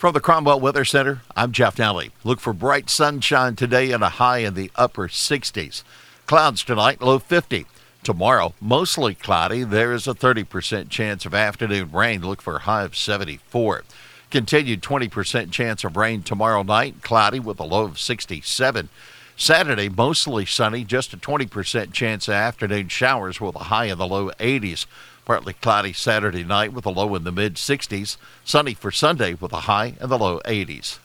From the Cromwell Weather Center, I'm Jeff Nally. Look for bright sunshine today and a high in the upper 60s. Clouds tonight, low 50. Tomorrow, mostly cloudy. There is a 30% chance of afternoon rain. Look for a high of 74. Continued 20% chance of rain tomorrow night, cloudy with a low of 67. Saturday, mostly sunny, just a 20% chance of afternoon showers with a high in the low 80s. Partly cloudy Saturday night with a low in the mid-60s. Sunny for Sunday with a high in the low 80s.